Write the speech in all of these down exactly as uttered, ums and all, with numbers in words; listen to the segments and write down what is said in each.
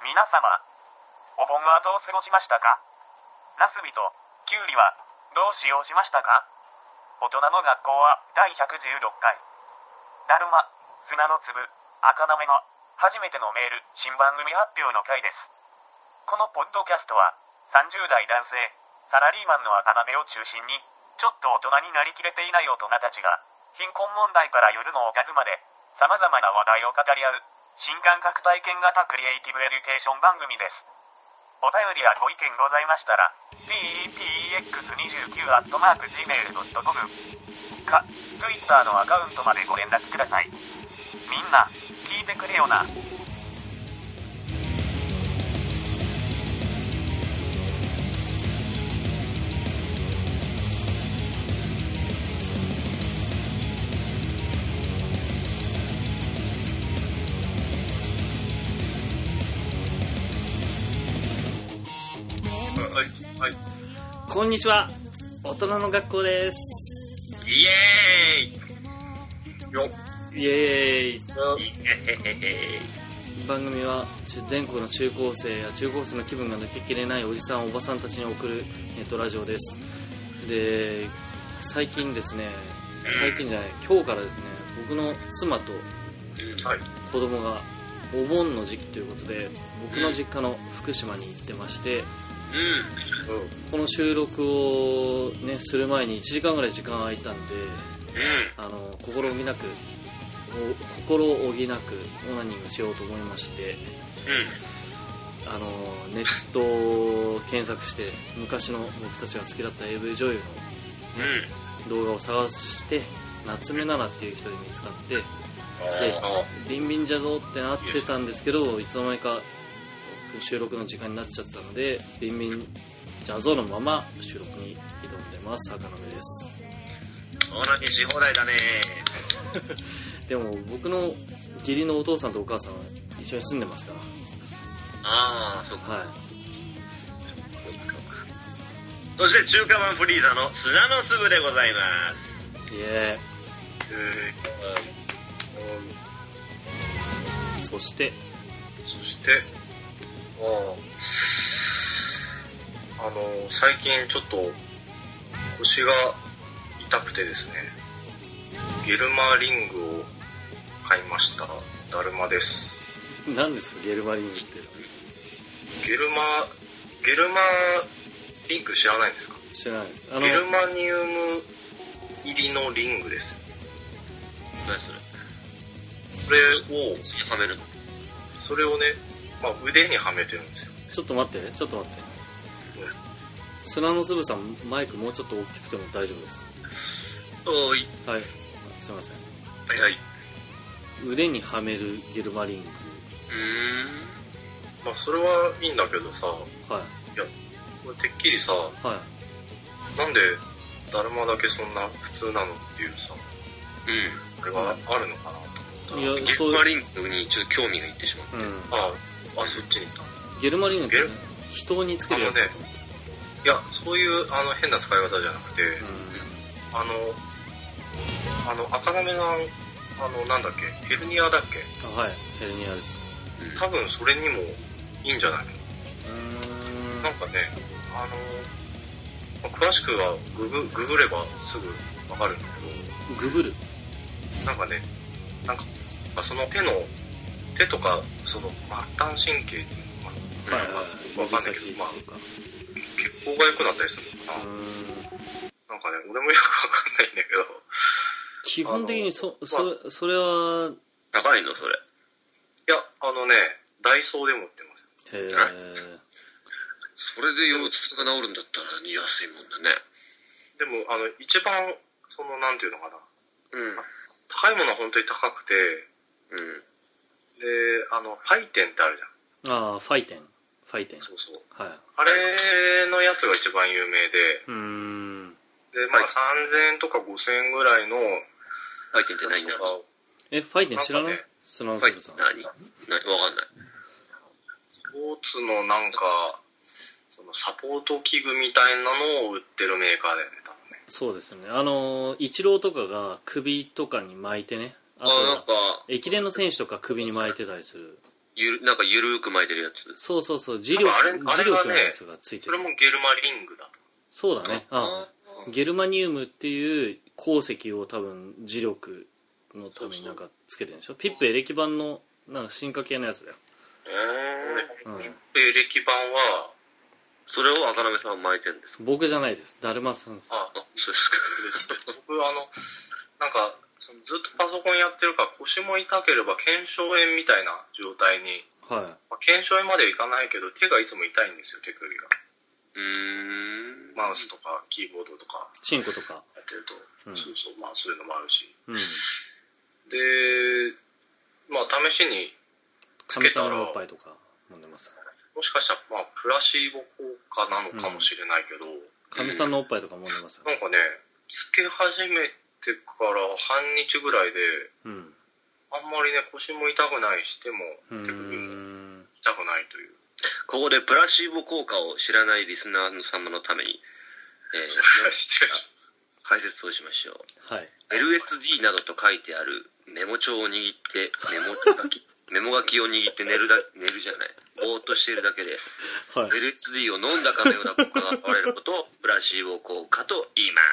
皆様、お盆はどう過ごしましたか？ナスビとキュウリはどう使用しましたか？大人の学校はだいひゃくじゅうろっかい。だるま、砂の粒、赤なめの初めてのメール、新番組発表の回です。このポッドキャストはさんじゅうだい男性、サラリーマンの赤なめを中心に、ちょっと大人になりきれていない大人たちが、貧困問題から夜のおかずまで、様々な話題を語り合う、新感覚体験型クリエイティブエデュケーション番組です。お便りやご意見ございましたら、ピーピーイーエックスにじゅうきゅう アットマーク ジーメール ドットコム か、Twitter のアカウントまでご連絡ください。みんな、聞いてくれよな。 はいはい、 こんにちは、大人の学校です。 イエーイよイエーイ。 イエーイ。 番組は全国の中高生や中高生の気分が抜けきれないおじさんおばさんたちに送るネットラジオです。で、最近ですね、最近じゃない、今日からですね、僕の妻と子供がお盆の時期ということで、僕の実家の福島に行ってまして、 うん、 この収録を、ね、する前にいちじかんぐらい時間空いたんで、 うん、 あの心置きなく心置きなくオナニングしようと思いまして、うん、あのネットを検索して昔の僕たちが好きだった エーブイ 女優の、ね、うん、動画を探して夏目奈々っていう人に見つかって、でビンビンじゃぞってなってたんですけど、いつの間にか収録の時間になっちゃったので、ビンビンジャゾのまま収録に挑んでます。坂野目です。 オナニーし放題だねでも僕の義理のお父さんとお母さんは一緒に住んでますから。 ああ、そっか、 はい。 そして中華版フリーザの砂の粒でございます。 イエーイ。そしてそしてああの最近ちょっと腰が痛くてですね、ゲルマリングを買いました。だるまです。 何ですかゲルマリングって？ ゲルマゲルマリング知らないんですか？ 知らないです。あのゲルマニウム入りのリングです。 何それ？ これをはめるの？ それをね、まあ、腕にはめてるんですよ。 ちょっと待ってちょっと待って、うん、砂の粒さんマイクもうちょっと大きくても大丈夫です。 おい、 はい、すいません。 はいはい。 腕にはめるゲルマリング。うーん、 まあそれはいいんだけどさ、はい、いやこれてっきりさ、はい、なんでだるまだけそんな普通なのっていうさ、うん、これがあるのかなと思ったら、 ゲルマリングにちょっと興味がいってしまって、うん、 ああ、そっちに行った。 ゲルマリングって、ね、人につけるやつだと思って。 いや、そういうあの変な使い方じゃなくて、うん、あのあの赤なめのあのなんだっけ、ヘルニアだっけ？ あ、はい、ヘルニアです。 多分それにもいいんじゃないの？うーん、なんかね、あの詳しくはググググればすぐわかるんだけど、 ググる？ なんかね、なんかその手の手とかその末端神経っていうのかな、はいはい、わかんないけど、まあ血行が良くなったりするのかな。うーん、なんかね、俺もよくわかんないんだけど。 基本的にそ、そ、まあ、それは高いのそれ？ いや、あのね、ダイソーでも売ってますよ。 へえ。 それで腰痛が治るんだったら安いもんだね。 でもあの一番そのなんていうのかな、うん、高いものは本当に高くて、うん、であのファイテンってあるじゃん。 ああ、ファイテン、ファイテン。そうそう。はい。 あれのやつが一番有名で、うーん。でまあ、はい、さんぜんえんとかごせんえんぐらいのファイテンって何だろう？ え、ファイテン知らない？スノーツルさん。 何？何？わかんない。 スポーツのなんかそのサポート器具みたいなのを売ってるメーカーだよね、多分ね。 そうですね。あのイチローとかが首とかに巻いてね。あとは駅伝の選手とか首に巻いてたりする。 いゆるなんかゆるーく巻いてるやつ。 そうそうそう、磁力、 あれあれ磁力のがねやつがついてる。 それもゲルマリングだと。 そうだね。あゲルマニウムっていう鉱石を多分磁力のためになんかつけてるんでしょ。ピップエレキ版のなんか進化系のやつだよ。 えーうんピップエレキ版は、 それを赤鍋さんは巻いてるんですか？ 僕じゃないです。だるまさんです。 あ、 あ、そうですか。 僕あの、なんか、そのずっとパソコンやってるから腰も痛ければ腱鞘炎みたいな状態に、 はまあ、腱鞘炎まではいかないけど手がいつも痛いんですよ、手首が。 うーん。 マウスとかキーボードとかい。チンコとか。 やってると、 うんそうそう、まあそういうのもあるし。 うん。 で、まあ試しにつけたら、 神様のおっもぱいとか飲んでます。 しかしたらまあプラシーボ効果なのかもしれないけど、 神さんのおっぱいとかも飲んでますよ。 なんかね、つけ始めてから半日ぐらいで、 うん。 あんまりね、腰も痛くないし、手もうー手首もん。 痛くないという。 ここでプラシーボ効果を知らないリスナー様のために、えー知ってる解説をしましょう。 はい。 エルエスディー などと書いてあるメモ帳を握ってメモ書きメモ書きを握って寝るだ寝るじゃないぼーっとしているだけで、 はいエルエスディー を飲んだかのような効果が現れることをプラシーボ効果と言います。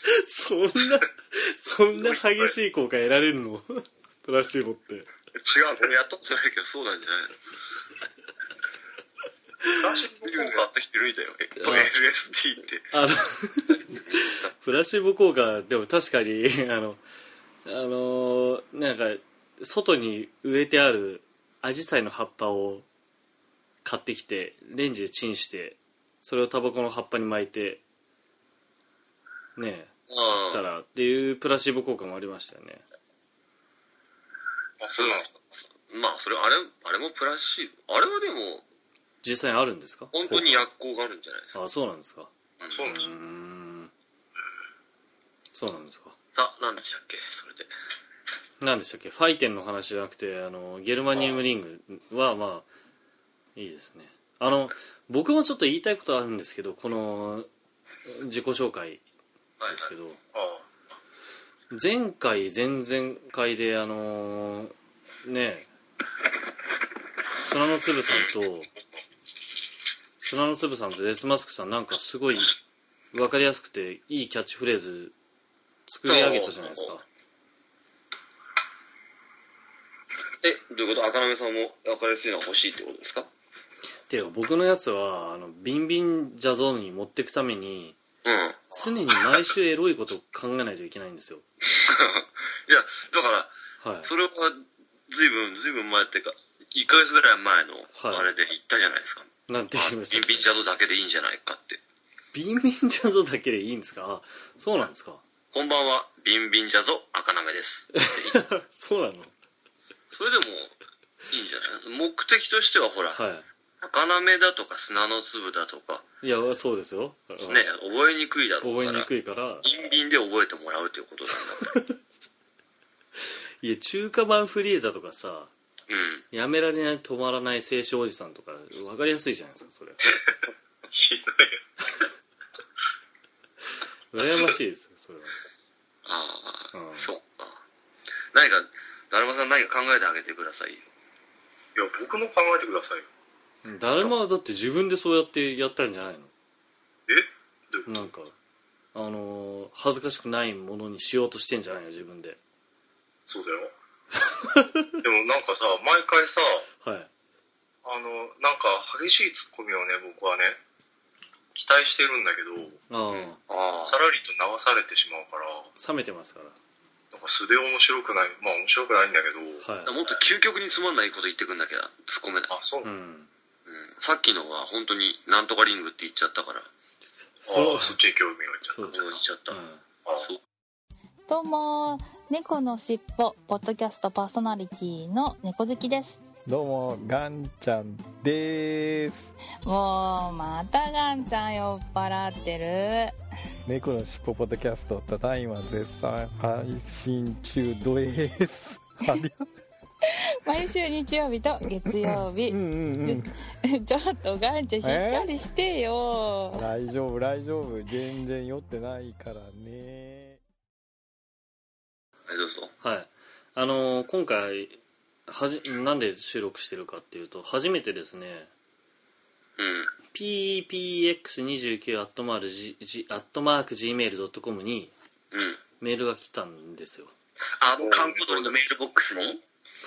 そんな、そんな激しい効果得られるのプラシーボって。 違う、これやったことないけどそうなんじゃないの？ プラシーボ効果って人いるんだよ。エルエスディー って。 あの、プラシーボ効果、でも確かに、あの、あの、なんか、外に植えてあるアジサイの葉っぱを買ってきて、レンジでチンして、それをタバコの葉っぱに巻いて、ねえ、 あたらっていうプラシーボ効果もありましたよね。 あ、そうなんですか。 まあそれあれあれもプラシーボ、あれはでも実際にあるんですか？ 本当に薬効があるんじゃないですか。 あ、そうなんですか。 うんそうなんですうーん。そうなんですか。 さあ何でしたっけそれで。 何でしたっけ？ファイテンの話じゃなくて、あのゲルマニウムリングはまあいいですね。あの僕もちょっと言いたいことあるんですけど、この自己紹介ですけど、 あ前回前々回であのね砂の粒さんと砂の粒さんとデスマスクさん、なんかすごい分かりやすくていいキャッチフレーズ作り上げたじゃないですか。 え、どういうこと？赤鍋さんも分かりやすいのが欲しいってことですか？ ていうか僕のやつはあのビンビンジャゾーンに持っていくためにうん常に毎週エロいことを考えないといけないんですよ。 いやだからはい。 それはずいぶんずいぶん前っていうかいっかげつぐらい前のはいあれで言ったじゃないですか、 なんて言いましたっけ？ ビンビンジャドだけでいいんじゃないかって。 ビンビンジャゾだけでいいんですか？あ、そうなんですか。 こんばんは、ビンビンジャゾ赤鍋ですそうなの？ それでもいいんじゃない？目的としてはほら、 は赤鍋だとか砂の粒だとかい。いや、そうですよ。 ね、覚えにくいだろう覚えからにくいから。 ビンビンで覚えてもらうということなんだからいや、中華版フリーザとかさ、 うんやめられない止まらない青春おじさんとか分かりやすいじゃないですか、それ。 ひどいよ。 羨ましいですよ、それは。 ああ、 うんそうか。何かだるまさん何か考えてあげてくださいよ。 いや、僕の考えてくださいよ。 だるまはだって自分でそうやってやったんじゃないえどういうこと？ の？なんかあのー、恥ずかしくないものにしようとしてんじゃないの、自分で。 そうだよ。でもなんかさ、毎回さ、 はい。 あの、なんか激しいツッコミをね、僕はね、期待してるんだけど、 ああ、 あさらりと流されてしまうから、 冷めてますから。 なんか素で面白くない、まあ面白くないんだけど、 はいあ、もっと究極につまんないこと言ってくんなきゃ突っ込めない。 あ、そうなの、 うん。 うん、さっきのは本当になんとかリングって言っちゃったからそうあそっちに興味がいっちゃっそうそう言っちゃった、 うん。 た。あそうどうも猫のしっぽポッドキャストパーソナリティの猫好きです。 どうもガンちゃんでーす。 もうまたガンちゃん酔っ払ってる。 猫のしっぽポッドキャストただいま絶賛配信中です。あり毎週日曜日と月曜日うんうんうんちょっとガンちゃんしっかりしてよ。 大丈夫大丈夫全然酔ってないからね。 はいどうぞ。 はい。あのー、今回はじなんで収録してるかっていうと、初めてですね、 うん。 ピーピーエックスにじゅうきゅう アットマーク ジーメール ドットコム にうん。 メールが来たんですよ。 あの、観光鳥のメールボックスに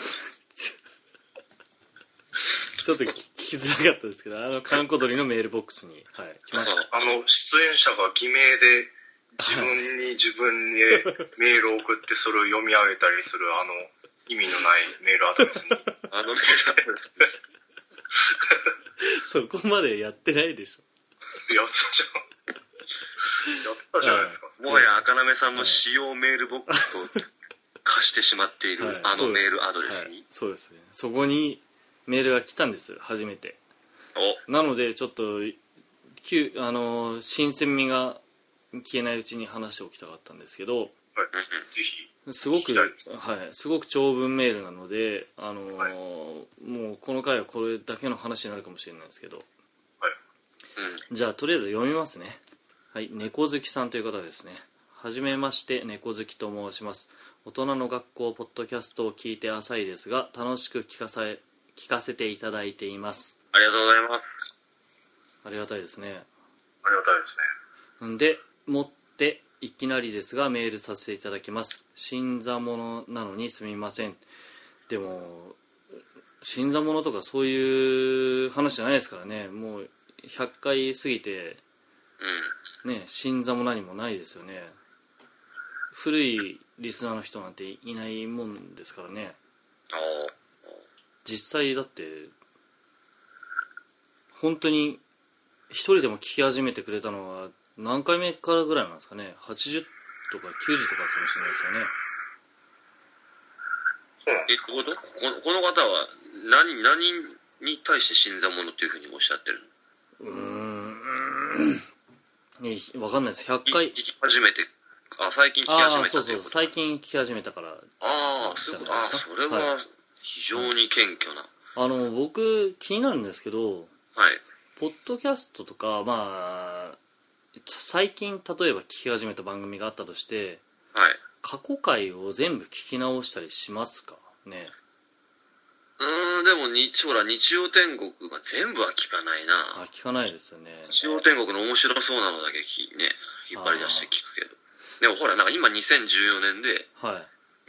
ちょっと聞きづらかったですけど、あの観光鳥のメールボックスに、はい、来ました。 あの出演者が偽名で自分に自分でメールを送ってそれを読み上げたりするあの意味のないメールアドレスにあのメールアドレスそこまでやってないでしょ。 やってたじゃんやってたじゃないですか。 もはや赤なめさんの使用メールボックスと化してしまっている、はい、あのメールアドレスに、はい、 そうですね。そこにメールが来たんです、初めて。 おなのでちょっと旧あの新鮮味が消えないうちに話しておきたかったんですけど、 はい、ぜひすごく、はい、すごく長文メールなので、あの、はい、もうこの回はこれだけの話になるかもしれないですけど、 はい、 うん、じゃあとりあえず読みますね。はい、猫好きさんという方ですね。はじめまして、猫好きと申します。大人の学校ポッドキャストを聞いて浅いですが楽しく聞かさ聞かせていただいています。 ありがとうございます。 ありがたいですね。 ありがたいですね。んでもっていきなりですがメールさせていただきます。新参者なのにすみません。でも新参者とかそういう話じゃないですからね。もうひゃっかい過ぎて、 うん、 ね、新参も何もないですよね。古いリスナーの人なんていないもんですからね。実際だって本当に一人でも聞き始めてくれたのは何回目からぐらいなんですかね。はちじゅうとかきゅうじゅうとかかもしれないですよね。 えこことこのこの方は何何に対して新参者っていうふうにおっしゃってるの？うーん分かんないです。ひゃっかい聞き始めてあ最近聞き始めたということ。 そうそう最近聞き始めたから。 ああそういうこと。ああそれは非常に謙虚な、 はい、あの僕気になるんですけど、 はい、 ポッドキャストとかまあ最近例えば聞き始めた番組があったとして、 はい、 過去回を全部聞き直したりしますかね？ うーんでも日ほら日曜天国が全部は聞かないな。 あ聞かないですよね。 日曜天国の面白そうなのだけきね引っ張り出して聞くけど、でもほらなんか今にせんじゅうよねんで、 はい、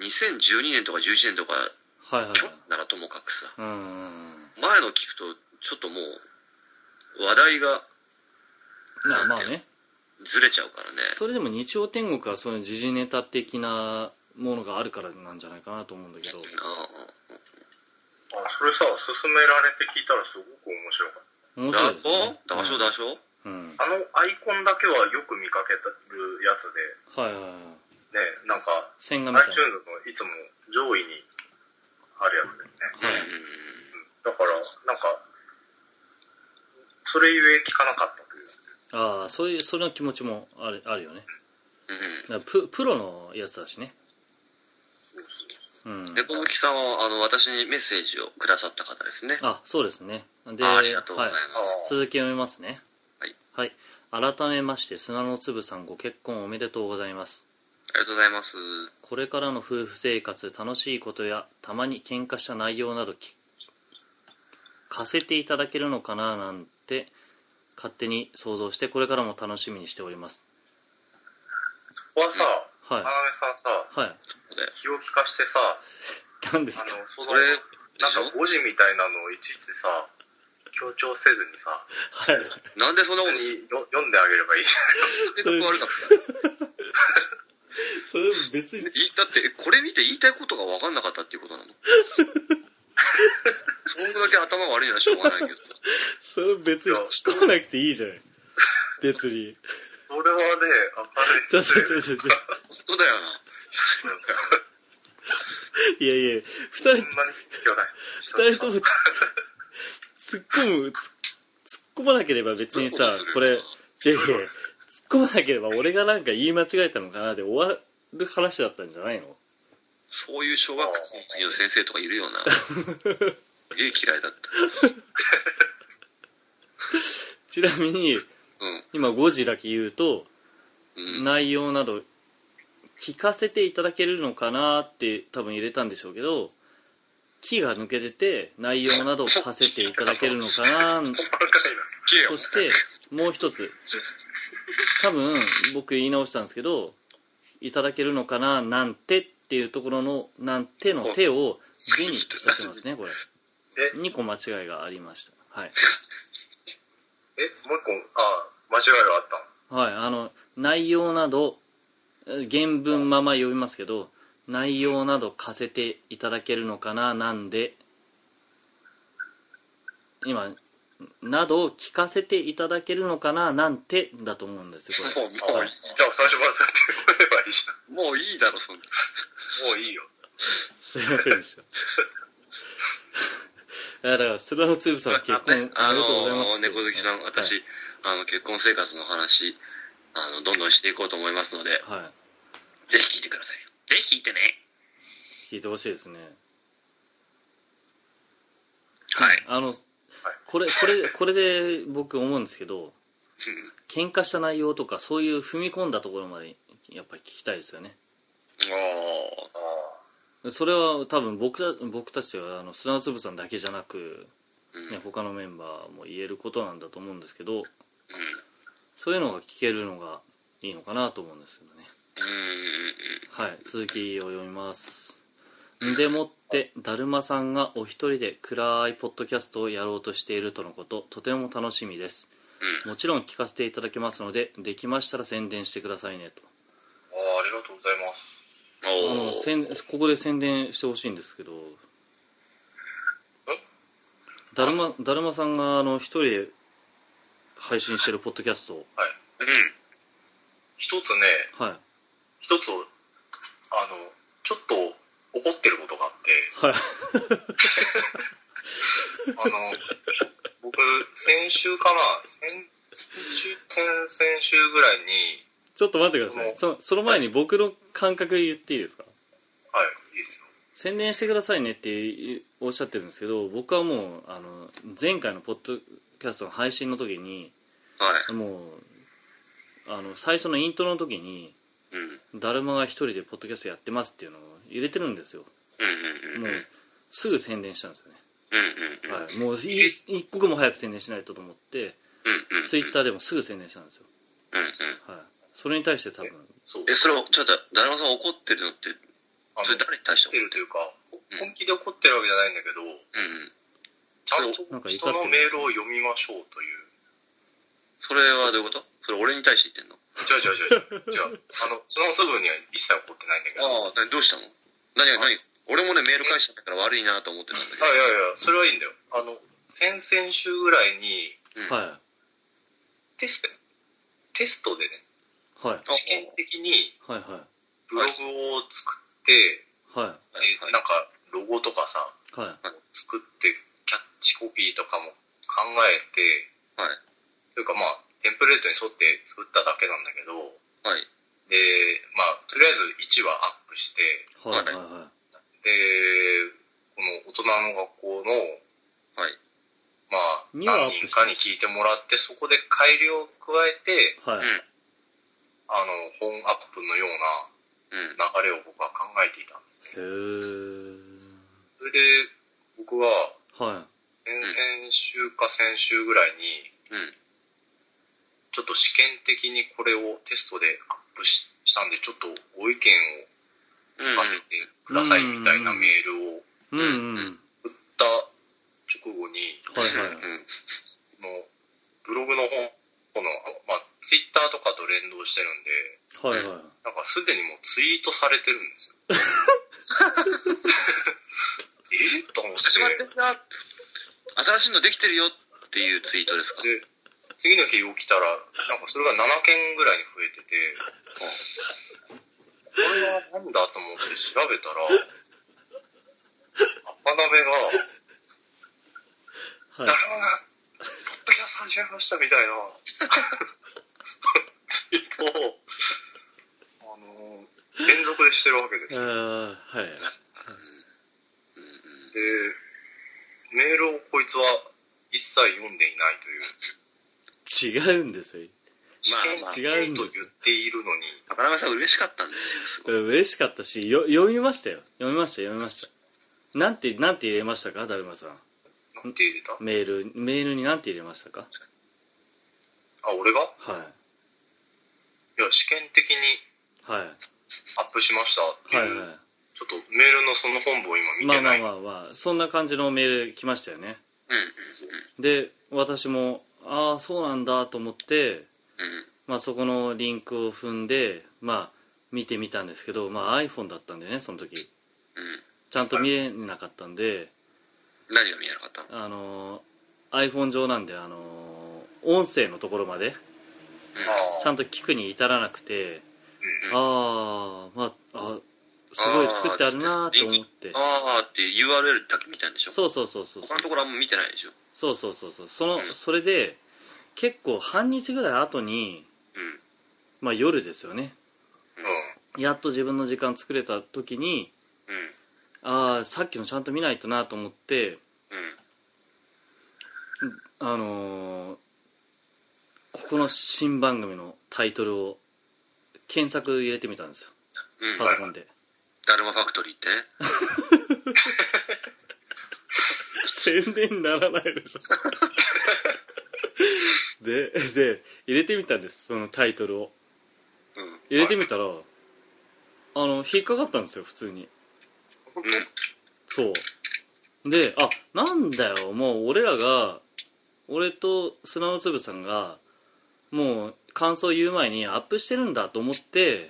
にせんじゅうにねんとかじゅういちねんとか、 はいはいはい、 去年ならともかくさ、 うんうん、 前の聞くとちょっともう話題がまあねずれちゃうからね。 それでも日曜天国はその時事ネタ的なものがあるからなんじゃないかなと思うんだけど、 あそれさ勧められて聞いたらすごく面白かった。 面白いですね。 だしょだしょ、 うん、 あのアイコンだけはよく見かけるやつで、 はいはいはい、 ねなんか線画みたいな iTunes のいつも上位にあるやつですね、はい、うん、だからなんかそれゆえ聞かなかったという。 ああそういうその気持ちもある、あるよね、 うん、 プ, プロのやつだしね。 猫好きさんはあの私にメッセージをくださった方ですね。 あそうですね。であ, ありがとうございます、 はい、続き読みますね。 はい、 はい、改めまして砂の粒さんご結婚おめでとうございます。 ありがとうございます。 これからの夫婦生活楽しいことやたまに喧嘩した内容など聞かせていただけるのかななんて勝手に想像してこれからも楽しみにしております。 そこはさ、 はい、 花芽さんさ、 はい、 気を利かしてさ、 何ですか？ あのそのそれなんか誤字みたいなのをいちいちさ強調せずにさ、 はい、 なんでそんなこと読んであげればいいじゃない。 悪かったそれ別にだってこれ見て言いたいことが分かんなかったっていうことなのそんだけ頭悪いのはしょうがないけどそれ別に突っ込まなくていいじゃない別にそれはね明るいっすね。 ちょちょちょちょ本当だよないやいや二人二人とも突っ込む突っ込まなければ別にさこれいやいや突っ込まなければ俺がなんか言い間違えたのかなで終わる話だったんじゃないの？ そういう小学校の次の先生とかいるよなすげえ嫌いだったちなみに、うん、今ごじだけ言うと、うん、内容など聞かせていただけるのかなって多分入れたんでしょうけど気が抜けてて内容などを課せていただけるのかなそしてもう一つ多分僕言い直したんですけどいただけるのかななんてっていうところのなんての手をでにしちゃってますねこれにこ間違いがありましたはいえもう一個あ間違いがあったはいあの内容など原文まま読みますけど内容など課せていただけるのかななんで今など聞かせていただけるのかななんてだと思うんですよこれもうもう、 はい、 じゃあ最初からそうやって言えばいいじゃんもういいだろそんなもういいよすいませんでしただから菅野つぶさん結婚ね、あありがとうございますの猫好きさん私、 はい、 あの結婚生活の話あのどんどんしていこうと思いますので、 はい、 ぜひ聞いてくださいよぜひ聞いてね聞いてほしいですねはいあのこれこれこれで僕思うんですけど喧嘩した内容とかそういう踏み込んだところまでやっぱり聞きたいですよねあそれは多分僕た僕たちはあの砂粒さんだけじゃなく、 うんね、他のメンバーも言えることなんだと思うんですけどうんそういうのが聞けるのがいいのかなと思うんですよねうんはい続きを読みますでもってだるまさんがお一人で暗いポッドキャストをやろうとしているとのこととても楽しみですもちろん聞かせていただけますのでできましたら宣伝してくださいねとああありがとうございますあのせんここで宣伝してほしいんですけどだるまだるまさんがあの一人で配信してるポッドキャストはいうん一つねはい一つあのちょっと怒ってることがあってはいあの僕先週かな先週先々週ぐらいにちょっと待ってくださいそその前に僕の感覚言っていいですかはいいいですよ宣伝してくださいねっておっしゃってるんですけど僕はもうあの前回のポッドキャストの配信の時にはいもうあの最初のイントロの時にうんだるまが一人でポッドキャストやってますっていうのを入れてるんですようんうんうんもうすぐ宣伝したんですよね、 うんうんうんはい、もうい一刻も早く宣伝しないとと思ってうんうんツイッターでもすぐ宣伝したんですよ、 うんうんはい、それに対して多分そうえそれをちょっとだるまさん怒ってるのってあのそれ誰に対して怒って怒ってるるというか本気で怒ってるわけじゃないんだけど、 うんうんちゃんなんかと人のメールを読みましょうというそれはどういうことそれ俺に対して言ってんのじゃあじゃあじゃあじゃああのそのすぐには一切怒ってないんだけどああどうしたの何が何俺もねメール返しちゃったから悪いなと思ってたんだけどあいやいやそれはいいんだよあの先々週ぐらいにうんはテストテストでねいはい試験的にはいはいブログを作って、 はでなんかロゴとかさいはい作ってキャッチコピーとかも考えてはいというかまあテンプレートに沿って作っただけなんだけどはいでまあとりあえずいちわアップしてはいはいはいでこの大人の学校のはいまあにわアップ何人かに聞いてもらってそこで改良を加えてはいうんあの本アップのよううんな流れを僕は考えていたんですねへえそれで僕はは先々週か先週ぐらいにうんちょっと試験的にこれをテストでアップししたんでちょっとご意見を聞かせてくださいみたいなメールをいうんうん打った直後にはいはいうんこのブログの方このまあツイッターとかと連動してるんではいはいなんかすでにもうツイートされてるんですよえっと思って始まってんな新しいのできてるよっていうツイートですかで次の日起きたらなんかそれがななけんぐらいに増えててこれはなんだと思って調べたら赤鍋がはいだるまがポッドキャスト始めましたみたいなツイートをあの連続でしてるわけですよあーはいでメールをこいつは一切読んでいないという違うんですよ試験まあまあ的にと言っているのに赤鍋さん嬉しかったんですよすごい嬉しかったしよ読みましたよ読みました読みましたなんてなんて入れましたか、だるまさん。 なんて入れた？ メールメールになんて入れましたか？ あ、俺が？ はいいや、試験的にはいアップしましたっていう、 はいはい。 ちょっとメールのその本部を今見まあまあてない。 まあまあ、そんな感じのメール来ましたよね。 うんうんで、私もああそうなんだと思って、 うんまあそこのリンクを踏んで、まあ見てみたんですけど、まあ iPhone だったんでね、その時うん。 ちゃんと見えなかったんで、 何が見えなかったの？ あの iPhone 上なんで、あの音声のところまでちゃんと聞くに至らなくて、 うんああまああすごい作ってあるなと思って、 あーって ユーアールエル だけ見たんでしょ？ そうそうそうそう他のところあんま見てないでしょ？ そうそうそうそうその、 うんそれで結構半日ぐらい後に、 うんまあ夜ですよね、 うん。 やっと自分の時間作れた時に、 うんああさっきのちゃんと見ないとなと思って、 うんあのーここの新番組のタイトルを検索入れてみたんですよ、 うん。 パソコンで。 ダルマファクトリーってね。 宣伝にならないでしょでで入れてみたんです、そのタイトルをうん。 入れてみたら、あの引っかかったんですよ、普通に。 本そうで、あ、なんだよ、もう俺らが俺と砂の粒さんがもう感想言う前にアップしてるんだと思って、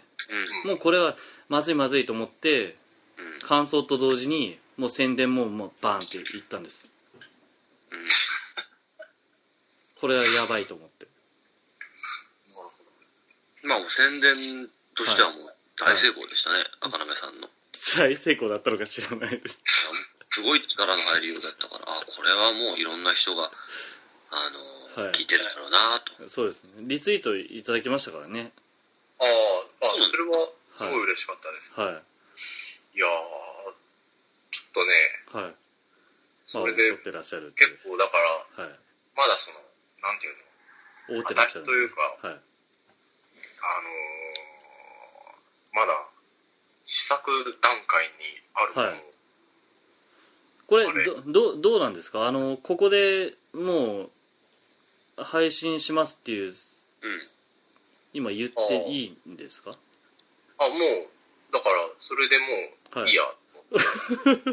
うん。 もうこれはまずいまずいと思ってうん。 感想と同時にもう宣伝ももうバーンって言ったんです。 うん。 これはやばいと思って、 まあもう宣伝としてはもう大成功でしたね、赤なめさんの。 大成功だったのか知らないです。 すごい力の入りようだったから、あ、これはもういろんな人が、あのーはい聞いてるだろうなと。 そうですね、リツイートいただきましたからね。 ああ、あ、 そうなんだそれはすごい嬉しかったです。 はいい、やー、ちょっとね、 はい、 それでまあ、怒ってらっしゃるっていう結構だから、 はい、 まだその、なんていうの、 怒ってらっしゃる私というか、 はい、 あのー、まだ試作段階にあるものを、 はいこれあれどどどうなんですか、あのここでもう配信しますっていううん。 今言っていいんですか？ あ、もう、だから、それでもう、 はいいいや、と思って。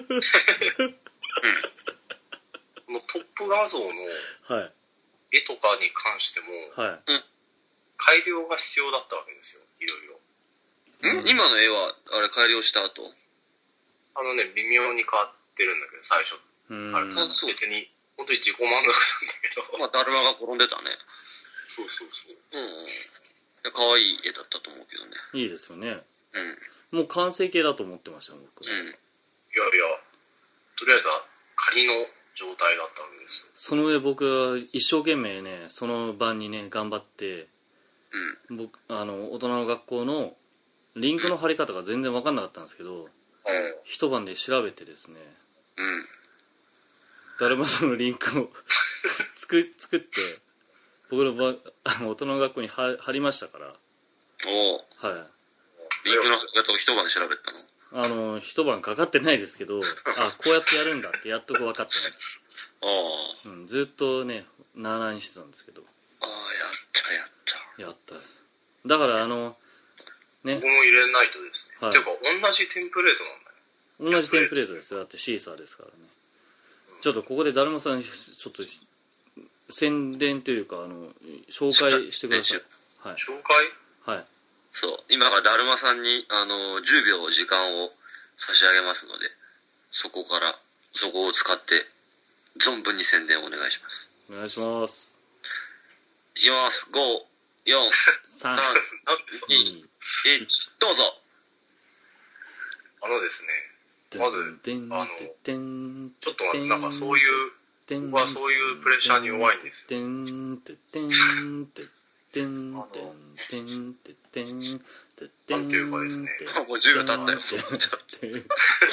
このトップ画像のはい絵とかに関しても、 はい改良が必要だったわけですよ、いろいろ。 ん今の絵は、あれ改良した後？ あのね、微妙に変わってるんだけど、最初。 うーんあれ、 あそう別に、本当に自己満足なんだけど。 まあ、だるまが転んでたね。 そうそうそう。 うん。可愛い絵だったと思うけどね。 いいですよね。 うん。 もう完成形だと思ってました僕、 うん。 いやいや、とりあえずは仮の状態だったわけですよ。 その上僕は一生懸命ねその晩にね頑張ってうん。 僕あの大人の学校のリンクの貼り方が全然分かんなかったんですけど、一晩で調べてですね、 うん。 だるまさんのリンクを作作って僕のばあの大人の学校に貼貼りましたから。 おー。 はいリンクの書き方を一晩で調べたの？ あの一晩かかってないですけどあこうやってやるんだってやっと分かってますああ。 うん、ずっとねなあなあにしてたんですけどああ、やったやった。 やったです。だからあのね僕も入れないとですね。 はいていうか、同じテンプレートなんだよ。 同じテンプレートですよ。だってシーサーですからね。ちょっとここでだるまさんにちょっと宣伝というかあの紹介してください。はい紹介はいそう。今からだるまさんに、あの、じゅうびょう時間を差し上げますので、そこから、そこを使って、存分に宣伝をお願いします。 お願いします。 いきます。ご、よん、 さん、 なんでそに、 いち、どうぞ。 あのですね、まずてんあのてんちょっと待って、なんかそういう、 てん僕はそういうプレッシャーに弱いんですよ。 てんててんててんてんてんててんててんなんていうかですねもうじゅうびょう経ったよ。 てん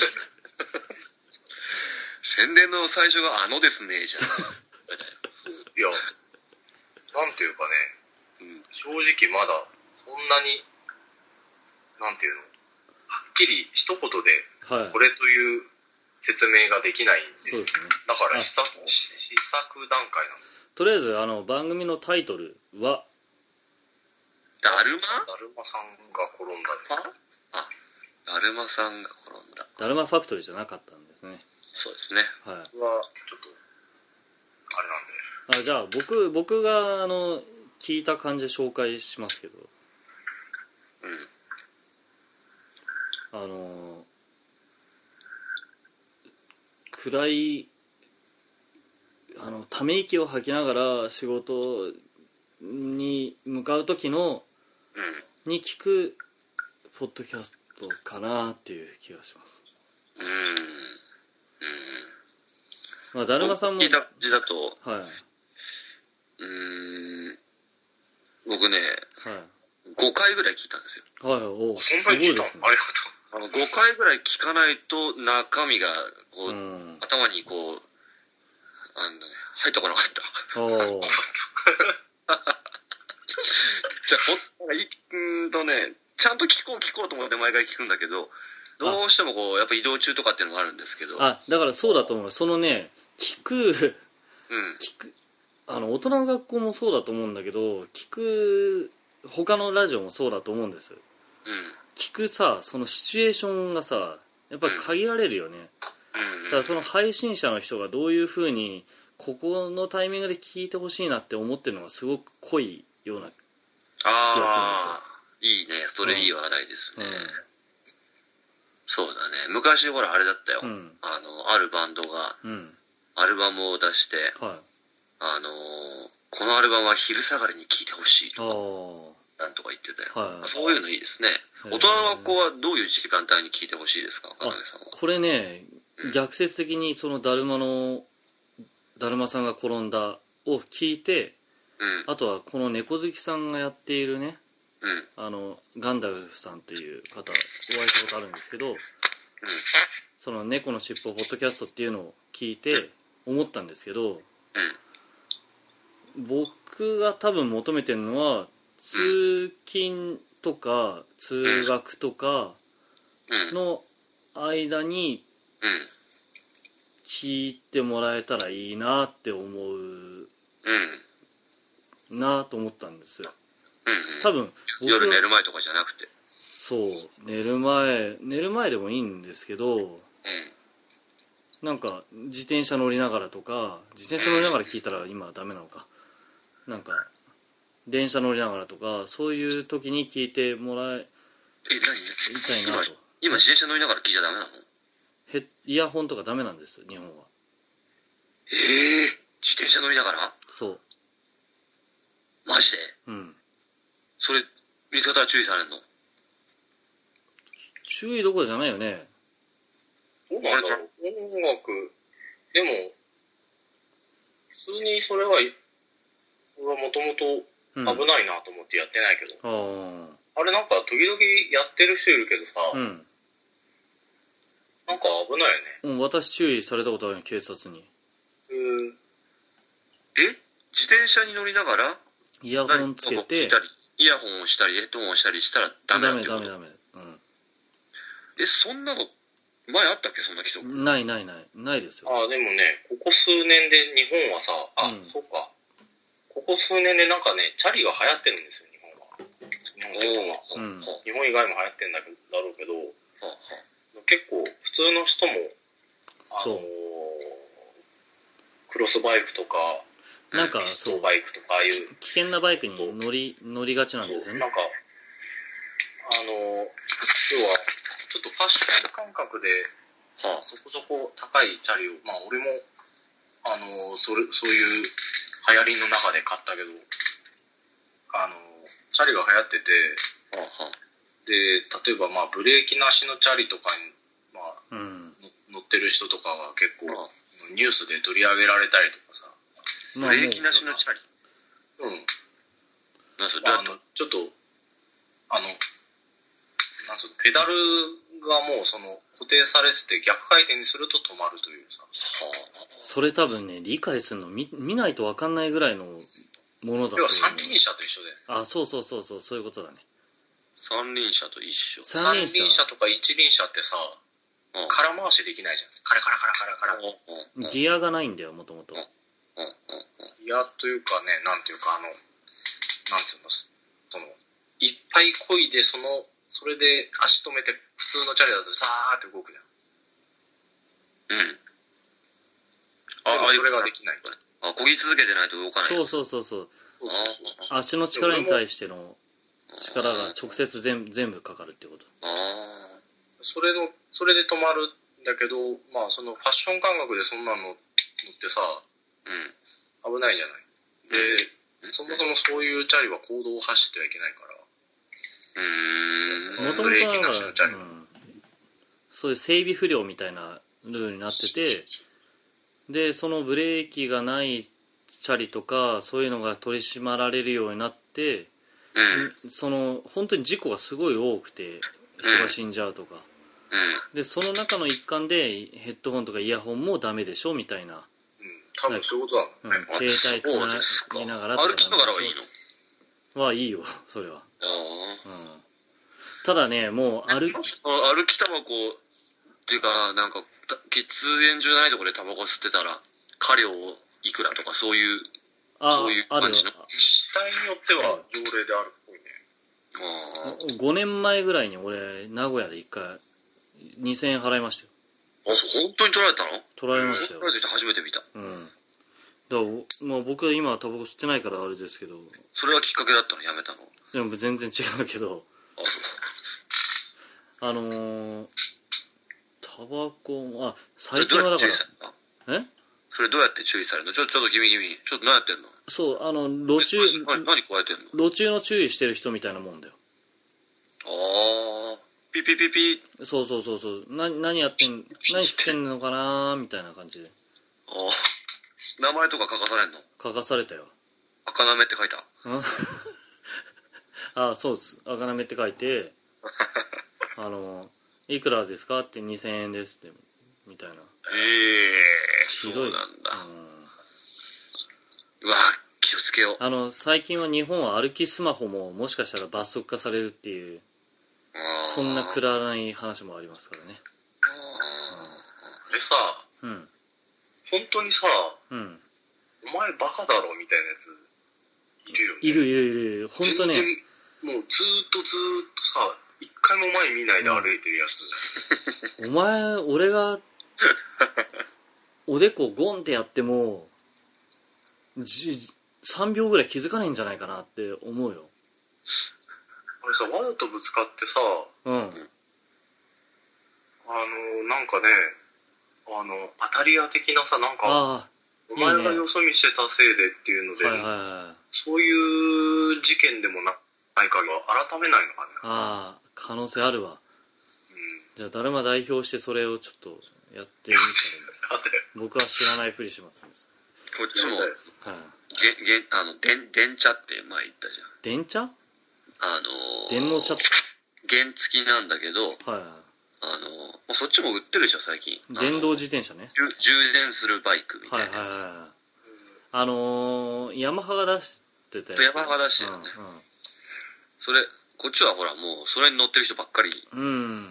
宣伝の最初があのですね、じゃん。 いや、なんていうかね、 うん。 正直まだ、そんなに、なんていうの、はっきり一言で、 はいこれという説明ができないんです。 そうですね。 だから試作、試作段階なんです。 とりあえずあの番組のタイトルはだるまだるまさんが転んだですか。 あ、だるまさんが転んだ。 だるまファクトリーじゃなかったんですね。 そうですね。 はい。 はちょっとあれなんで。 あ、じゃあ僕僕があの聞いた感じで紹介しますけど、 うん、 あの暗いあのため息を吐きながら仕事に向かう時の、 うん、 に聞くポッドキャストかなっていう気がします。 うん、うん、 まあだるまさんも聞いた感じだと、 はい、 うーん、僕ね、 はい、 ごかいぐらい聞いたんですよ。 はい、おそんなに聞いたの、 すごいですね。 ありがとう。 あのごかいぐらい聞かないと中身がこう、 うん、 頭にこうあの、ね、入ってこなかった。 おーじゃあいうんとね、ちゃんと聞こう聞こうと思って毎回聞くんだけど、どうしてもこうやっぱ移動中とかっていうのもあるんですけど、 あ、だからそうだと思う。そのね、聞く、 うん、 聞く、あの大人の学校もそうだと思うんだけど、聞く他のラジオもそうだと思うんです。 うん、 聞くさ、そのシチュエーションがさ、やっぱり限られるよね。 うん、 だからその配信者の人がどういう風にここのタイミングで聞いてほしいなって思ってるのがすごく濃いような気がするんですよ。 ああ、いいね、それいい話題ですね。うん、そうだね。昔ほらあれだったよ。うん、あのあるバンドがアルバムを出して、うん、はい、あのこのアルバムは昼下がりに聴いてほしいとかなんとか言ってたよ。はい、そういうのいいですね。大人の学校はどういう時間帯に聴いてほしいですか、かなめさんは。 これね、逆説的にそのだるまのだるまさんが転んだを聞いて、うん、あとはこの猫好きさんがやっているね、うん、あのガンダルフさんっていう方お会いしたことあるんですけど、うん、その猫のしっぽポッドキャストっていうのを聞いて思ったんですけど、うん、僕が多分求めてるのは通勤とか通学とかの間に聞いてもらえたらいいなって思うなと思ったんです。 うんうん、 多分夜寝る前とかじゃなくて、 そう寝る前寝る前でもいいんですけど、うん、なんか自転車乗りながらとか、自転車乗りながら聞いたら今はダメなのか、なんか電車乗りながらとかそういう時に聞いてもらいたいなと。 今自転車乗りながら聞いちゃダメなの？ ヘイヤホンとかダメなんです日本は。 ええー、自転車乗りながら？ そう。 マジで？ うん。 それ見つかったら注意されるの？ 注意どころじゃないよね。 どうなんだろう。音楽でも普通にそれは俺はもともと危ないなと思ってやってないけど、うん、あ, あれなんか時々やってる人いるけどさ、うん、なんか危ないよね。 うん、私注意されたことあるよ、警察に。 うん。 え？自転車に乗りながらイヤホンつけてイヤホンをしたりヘッドホンをしたりしたらダメだってこと？ ダメダメダメ。うん。 え、そんなの前あったっけ、そんな規則？ ないないないないですよ。 ああ、でもね、ここ数年で日本はさ、あ、うん、そっか。ここ数年でなんかね、チャリが流行ってるんですよ、日本は。日本っていうか、うん、日本以外も流行ってるんだろうけど、うん、結構普通の人も、あのー、クロスバイクとか、 なんかピストバイクとかああいう危険なバイクに乗り乗りがちなんですよね。 なんかあの要はちょっとファッション感覚で、はあ、そこそこ高いチャリを、まあ俺もあのそれそういう流行りの中で買ったけど、あのチャリが流行ってて、はあ、で例えばまあブレーキなしのチャリとかに、まあうん、乗ってる人とかが結構、はあ、ニュースで取り上げられたりとかさ。 ブレーキなしのチャリ。 うん。 なんそれ、 あの、ちょっと、あの、なんその、ペダルがもうその、固定されてて逆回転にすると止まるというさ。 それ多分ね、理解するの見、見ないと分かんないぐらいのものだと思う。 要は三輪車と一緒で。 あ、そうそうそうそう、そういうことだね。 三輪車と一緒。 三輪車とか一輪車ってさ、 空回しできないじゃん。カラカラカラカラカラ。 ギアがないんだよ、もともと。 ギアというかね、なんていうか、あの、なんつうの、その、いっぱい漕いで、その、それで足止めて、普通のチャリだとさーって動くじゃん。うん。あ、あ、それができない。 あ、漕ぎ続けてないと動かない。 そうそうそうそう。足の力に対しての力が直接全全部かかるってこと。 ああ。 それの、それで止まるんだけど、まあそのファッション感覚でそんなの乗ってさ、うん、危ないじゃない。で、うん、そもそもそういうチャリは公道を走ってはいけないから、うーん、ブレーキなしのチャリ、うん。 そういう整備不良みたいなルールになってて、で、そのブレーキがないチャリとかそういうのが取り締まられるようになって、うん、その本当に事故がすごい多くて人が死んじゃうとか、うん、でその中の一環でヘッドホンとかイヤホンもダメでしょみたいな、うん、 多分そういうことだね、 うん、携帯つなぎながらとか歩きながらはいいのはいいよそれは。あ、うん、ただねもう歩き歩きタバコっていうかなんか喫煙所じゃないところでタバコ吸ってたら過料いくらとかそういうそういう感じの自治体によっては条例であるっぽいね。あごねんまえぐらいに俺名古屋でいっかいにせんえん払いましたよ。 あ、本当に取られたの？ 取られましたよ。 取られて初めて見た。 うん。だからまあ僕は今タバコ吸ってないからあれですけど。 それはきっかけだったの？やめたの？ でも全然違うけど。あ、あのー、タバコあ最近はだからえ？ それどうやって注意されるの？ちょ、ちょっと君君。ちょっと何やってんの？ そう、あの、路中、 何、何加えてんの？ 路中の注意してる人みたいなもんだよ。 ああ、ピピピピ。 そうそうそうそう。な、何やってん、何してんのかなーみたいな感じで。 ああ、名前とか書かされんの？ 書かされたよ。 赤なめって書いた？ ああ、そうです。赤なめって書いて、あの、いくらですかってにせんえんですって、みたいな。 ええー、そうなんだ。うん、うわ、気をつけよう。 あの、最近は日本は歩きスマホももしかしたら罰則化されるっていう、そんなくだらない話もありますからね。 あれさ、うん。本当にさ、うん。お前バカだろみたいなやつ、いるよね。 いるいるいる。本当ね。 全然、もうずーっとずーっとさ、一回も前見ないで歩いてるやつ。 うん、お前、俺が、おでこゴンってやってもさんびょうぐらい気づかないんじゃないかなって思うよ。 あれさ、わざとぶつかってさ、うん、あのなんかね、あの当たり屋的なさ、なんかお前がよそ見してたせいでっていうので、はいはいはい、そういう事件でもないかが改めないのかね。 ああ、可能性あるわ、うん、じゃあだるま代表してそれをちょっとやってみたら僕は知らないふりしますんです。 こっちも、はい、げげあのでん電茶って前言ったじゃん。 電茶？ あのー、 電脳茶って原付きなんだけど、はい、あのー、そっちも売ってるでしょ最近。 電動自転車ね。 充電するバイクみたいなやつ。はいはいはい、 あのー、ヤマハが出してたやつ。 ヤマハが出してるよね、うんうん。それこっちはほらもうそれに乗ってる人ばっかり。うん。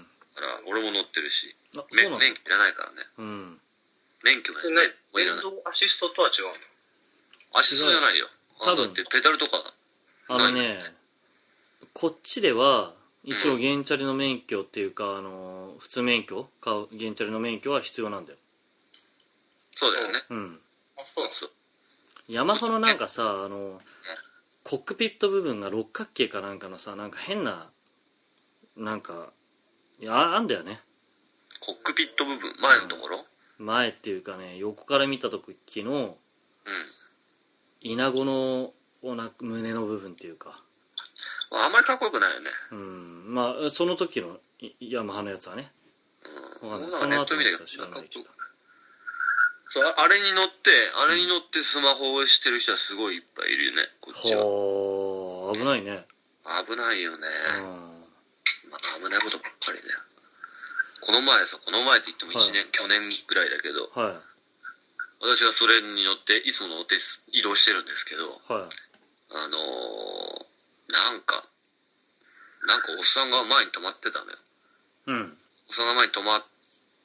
だから俺も乗ってるし。免許いらないからね。うん。免許がね、 電動アシストとは違うの？ アシストじゃないよ。多分ってペダルとか。 あのね、こっちでは一応原チャリの免許っていうか、うん、あの普通免許買う原チャリの免許は必要なんだよ。 そうだよね。 うん。あ、そうそう。ヤマハのなんかさ、あのコックピット部分が六角形かなんかのさ、なんか変ななんかいやあんだよね。 コックピット部分前のところ、 うん、前っていうかね、横から見た時の、うん、イナゴのおな胸の部分っていうか、 あんまりかっこよくないよね。 うん、まあその時のヤマハのやつはね、 うん、わかんない。その後のやつは知らないけど、そうあれに乗ってあれに乗ってスマホをしてる人はすごいいっぱいいるよね、こっちは。 はあ、危ないね。 危ないよね。うん、まあ、危ないことばっかりだよ。この前さ、この前って言ってもいちねん、はい、去年ぐらいだけど、はい、私がそれに乗っていつも乗って移動してるんですけど、はい、あのー、なんかなんかおっさんが前に止まってたのよ。うん。おっさんが前に止まっ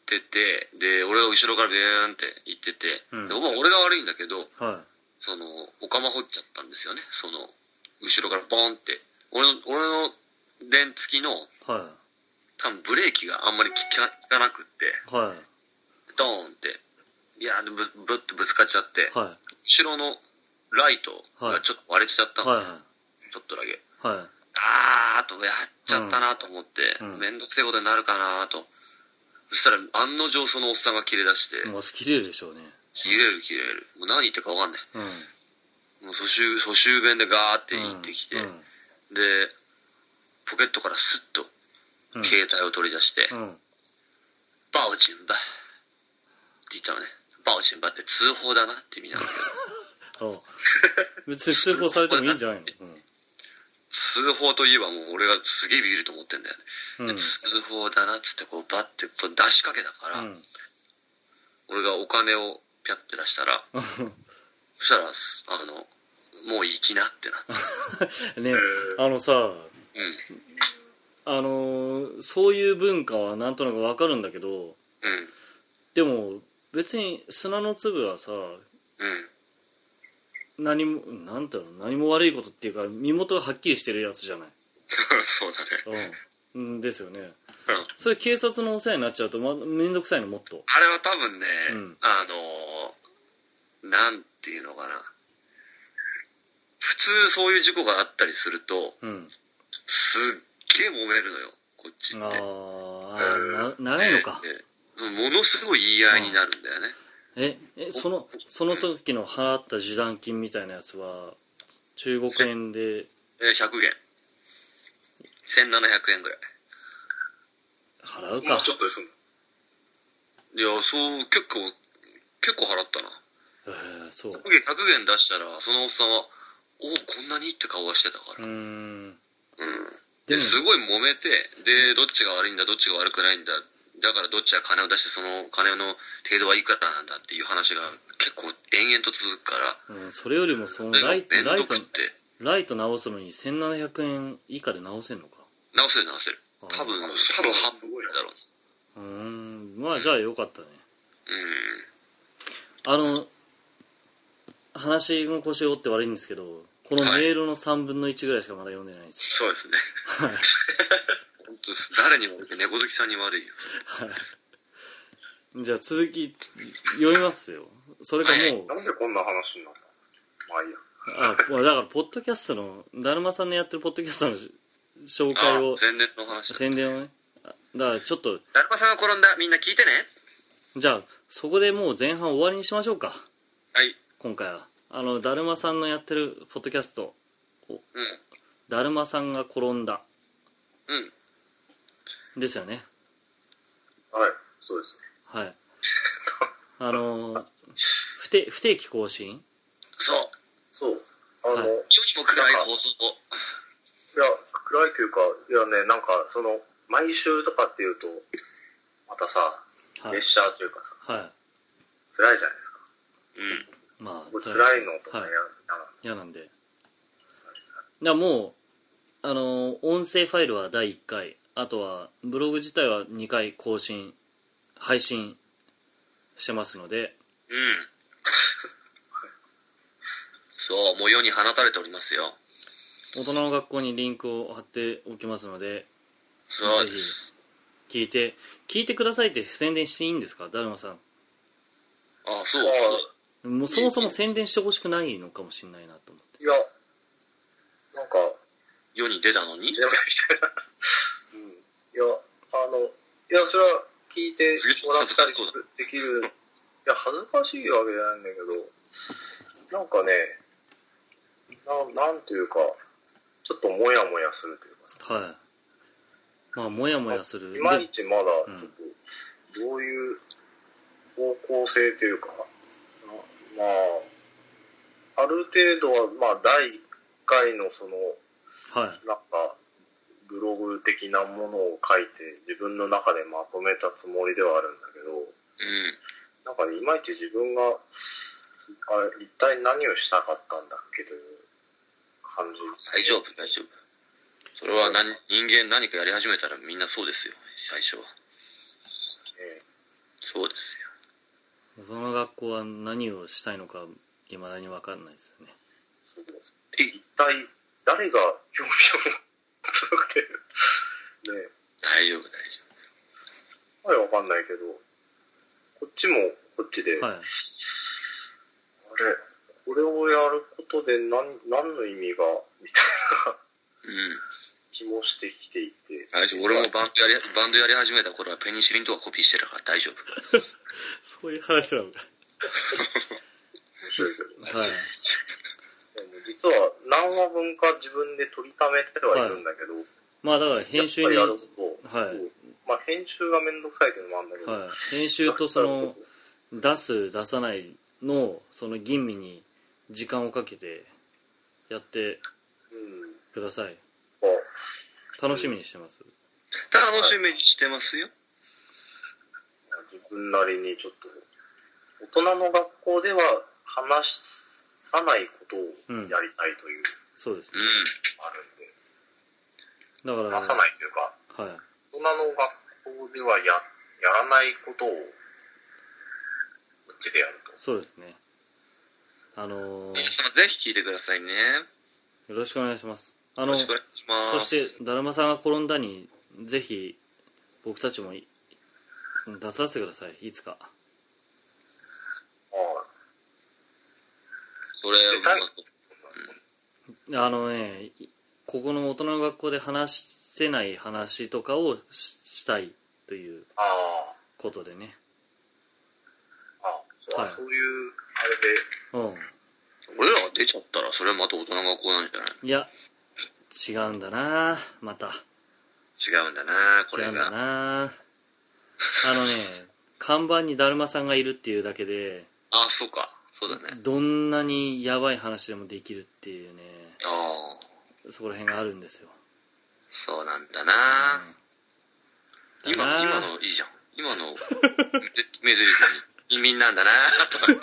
ってて、で、俺が後ろからビューンって行ってて、うん、でまあ俺が悪いんだけど、はい、その、お釜掘っちゃったんですよね。その、後ろからボーンって。俺の、俺の電付きの、はい、多分ブレーキがあんまり効か、効かなくって、はい、ドーンって、いやー、ぶ、ぶっとぶつかっちゃって、はい、後ろのライトがちょっと割れちゃったのね、はいはい、ちょっとだけ。はい、あーとやっちゃったなと思って、うん、めんどくせえことになるかなと。そしたら案の定そのおっさんが切れ出して。 もう切れるでしょうね。 切れる切れる。もう何言ってるかわかんない。うん、もう蘇州、蘇州弁でガーって言ってきて、うんうん、で、ポケットからスッと携帯を取り出して、うん、バオチンバって言ったのね。バオチンバって通報だなって意味なんだけど。 別に通報されてもいいんじゃないの、うん、 通報といえばもう俺がすげえビビると思ってんだよね、うん、通報だなっつってこうバッてこう出しかけたから、うん、俺がお金をピャッて出したらそしたらあのもう行きなってなってね、あのさ、うん、あのそういう文化はなんとなくわかるんだけど、うん、でも別に砂の粒はさ、うん、何もなんていうの、何も悪いことっていうか身元がはっきりしてるやつじゃないそうだね、 うん、ですよね、うん、それ警察のお世話になっちゃうと、ま、めんどくさいのもっと。 あれは多分ね、うん、あのなんていうのかな、普通そういう事故があったりすると、うん、すっげえ揉めるのよこっちって。ああ、な長いのか。 ものすごい言い合いになるんだよね。 ええそのその時の払った示談金みたいなやつは中国円でひゃくげんせんななひゃくえんぐらい払うか。もうちょっとですんだ。いやそう結構結構払ったな。 えー、そうひゃくげん出したらそのおっさんはおおこんなにって顔はしてたから、うーん、うん、ですごい揉めて、でどっちが悪いんだどっちが悪くないんだ、だからどっちが金を出してその金の程度はいくらなんだっていう話が結構延々と続くから、 うん、それよりもそのライトライトライト直すのにせんななひゃくえん以下で直せんのか。 直せる直せる、多分多分半分だろう。うーん、まあじゃあよかったね。うん、あの話の腰を折って悪いんですけど、このメールのさんぶんのいちぐらいしかまだ読んでないんですよ。そうですね。はい。本当誰にも悪い、猫好きさんに悪いよ。はい。 じゃあ続き読みますよ。それかもう、はい、 なんでこんな話になったの。まあいいや。 あ、まあ、だからポッドキャストのだるまさんのやってるポッドキャストの紹介を、 宣伝の話、 宣伝をね。だからちょっとだるまさんが転んだ、みんな聞いてね。 じゃあそこでもう前半終わりにしましょうか。 はい。 今回はあのだるまさんのやってるポッドキャスト、うん、だるまさんが転んだ、うん、ですよね。 はい、そうですね。はい。あの不定不定期更新。 そうそうあの、はい、 世にも暗い放送。いや暗いというか、いやね、なんかその毎週とかっていうとまたさ、はい、列車というかさ、はい、辛いじゃないですか。うん。まあ、辛いのとか嫌、はい、なんで。だからもうあの音声ファイルはだいいっかい、あとはブログ自体はにかい更新配信してますので、うん。 そう、もう世に放たれておりますよ。 大人の学校にリンクを貼っておきますので、 そうです。 ぜひ聞いて聞いてくださいって宣伝していいんですか、だるまさん。 ああ、そう。 もうそもそも宣伝してほしくないのかもしれないなと思って。 いや、なんか世に出たのに、うん、いや、 あの、いや、それは聞いてもらったりできる。いや、恥ずかしいわけじゃないんだけど、なんかね、な、なんていうか、ちょっとモヤモヤするというかさ。はい。 まあ、モヤモヤする。 いまいちまだ、ちょっと、どういう方向性というか、まあ、ある程度は、まあ、だいいっかいのその、はい、なんか、ブログ的なものを書いて、自分の中でまとめたつもりではあるんだけど、うん、なんかね、いまいち自分が、あれ、一体何をしたかったんだっけという感じ。 大丈夫、大丈夫。それは何、人間何かやり始めたらみんなそうですよ、最初は。 えそうですよ。その学校は何をしたいのか未だに分かんないですよね。 え、一体誰が興味を持つのかってね。 大丈夫大丈夫。はい、分かんないけど、こっちもこっちで、はい、あれ、これをやることで何何の意味がみたいな、うん、気もしてきていて。 大丈夫。俺もバンドやりバンドやり始めた頃はペニシリンとかコピーしてたから大丈夫。 そういう話なんだ。 面白いけどね。はい。実は何話分か自分で取りためてはいるんだけど、はい、 まあだから編集にやること、はい、まあ編集がめんどくさいっていうのもあるんだけど、はい、 編集とその出す出さないのその吟味に時間をかけてやってください。うん、楽しみにしてます。 楽しみにしてますよ。 自分なりにちょっと大人の学校では話さないことをやりたいという、うん、 そうですね、 あるんで、 だから話さないというか、はい、大人の学校ではややらないことをこっちでやると。 そうですね。あのー、 皆様ぜひ聞いてくださいね。 よろしくお願いします。あのよろしくお願いします。そしてだるまさんが転んだにぜひ僕たちも出させてください、いつか。ああ、それ、 うん、あのね、ここの大人の学校で話せない話とかを し, したいということでね。 ああ、はい、そういうあれで、 うん、俺らが出ちゃったらそれはまた大人の学校なんじゃない？ いや、違うんだな、また違うんだな、これが違うんだな。あのね、看板にだるまさんがいるっていうだけで、 ああ、そうか、そうだね。 どんなにヤバい話でもできるっていうね、 ああ、 そこら辺があるんですよ。 そうなんだな、うん、今今のいいじゃん。今の目ゼリフに移民なんだなとか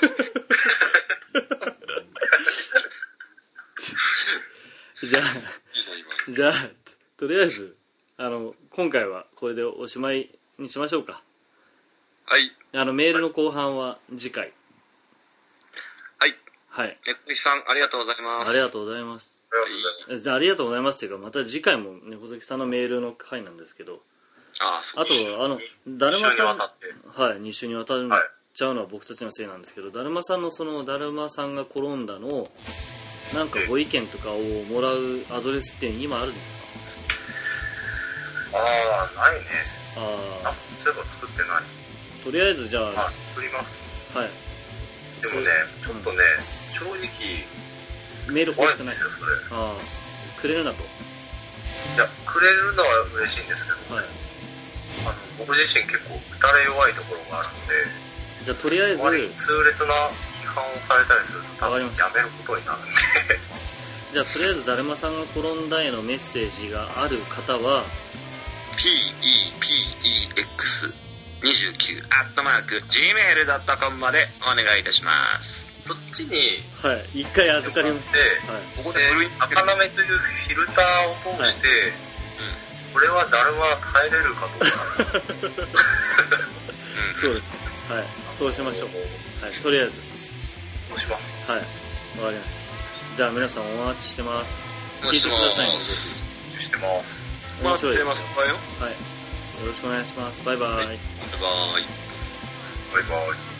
じゃあじゃあとりあえずあの今回はこれでおしまいにしましょうか。 はい。 あのメールの後半は次回。 はいはい。 猫好きさんありがとうございます。 ありがとうございます。はい、じゃあありがとうございますっていうか、また次回も猫好きさんのメールの回なんですけど、 ああ、そうあとあのだるまさん、はい、に週にわたっちゃうのは僕たちのせいなんですけど、だるまさんのそのだるまさんが転んだのなんかご意見とかをもらうアドレスって今あるんですか？ああ、ないね。 ああ、 そういえば作ってない。 とりあえずじゃあ、 あ、作ります。 はい。 でもね、ちょっとね、うん、正直メール欲しくない。 怖いんですよ、それ。 ああ、くれるなと。 いや、くれるのは嬉しいんですけど、はい、あの僕自身結構打たれ弱いところがあるので、 じゃあとりあえず痛烈な批判をされたりすると多分やめることになるんでじゃあとりあえずだるまさんが転んだへのメッセージがある方はピーイーピーイーエックスにじゅうきゅう アットマーク ジーメールドットコム までお願いいたします。 そっちにはい一回預かります。 はい、ここで赤なめというフィルターを通して、はい、うん、これはだるま耐えれるかどうかそうですね、はい、そうしましょう。はい、とりあえずそうします。 はい、わかりました。じゃあ皆さんお待ちしてます。 聞いてくださいね。 お待ちしてます。 待ってますわよ。 はい、よろしくお願いします。バイバイ。バイバイ。 バイバイ。